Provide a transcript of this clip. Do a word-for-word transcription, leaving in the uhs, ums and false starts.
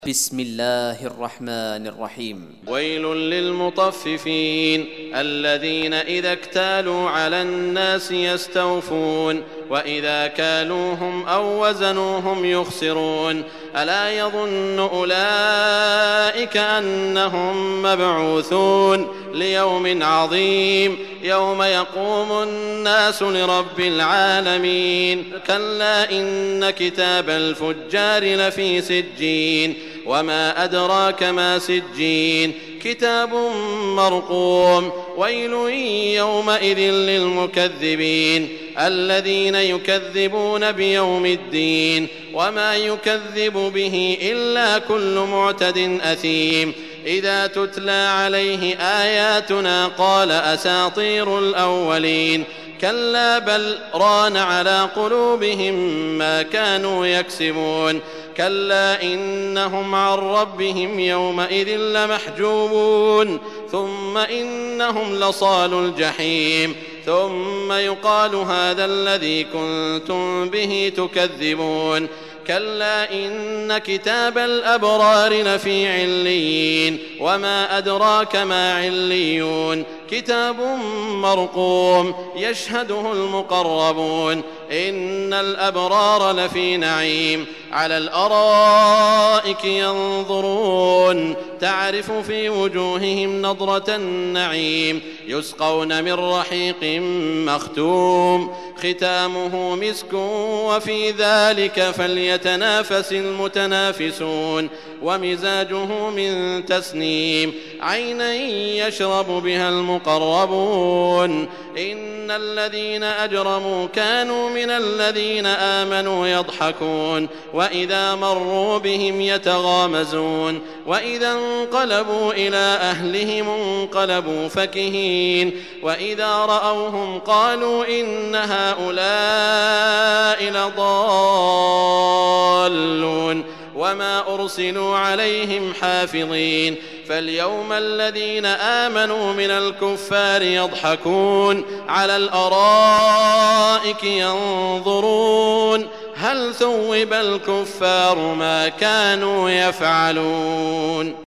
بسم الله الرحمن الرحيم. ويل للمطففين الذين إذا اكتالوا على الناس يستوفون وإذا كالوهم أو وزنوهم يخسرون ألا يظن أولئك أنهم مبعوثون ليوم عظيم يوم يقوم الناس لرب العالمين كلا إن كتاب الفجار لفي سجين وما أدراك ما سجين كتاب مرقوم ويل يومئذ للمكذبين الذين يكذبون بيوم الدين وما يكذب به إلا كل معتد أثيم إذا تتلى عليه آياتنا قال أساطير الأولين كلا بل ران على قلوبهم ما كانوا يكسبون كلا إنهم عن ربهم يومئذ لمحجوبون ثم إنهم لصالو الجحيم ثم يقال هذا الذي كنتم به تكذبون كلا إن كتاب الأبرار لفي عليين وما أدراك ما عليون كتاب مرقوم يشهده المقربون إن الأبرار لفي نعيم على الأرائك ينظرون تعرف في وجوههم نضرة النعيم يسقون من رحيق مختوم ختامه مسك وفي ذلك فليتنافس المتنافسون ومزاجه من تسنيم عينا يشرب بها المقربون إن الذين أجرموا كانوا من الذين آمنوا يضحكون وإذا مروا بهم يتغامزون وإذا انقلبوا إلى أهلهم انقلبوا فكهين وإذا رأوهم قالوا إن هؤلاء لضالون وما أرسلوا عليهم حافظين فاليوم الذين آمنوا من الكفار يضحكون على الأرائك ينظرون هل ثوب الكفار ما كانوا يفعلون.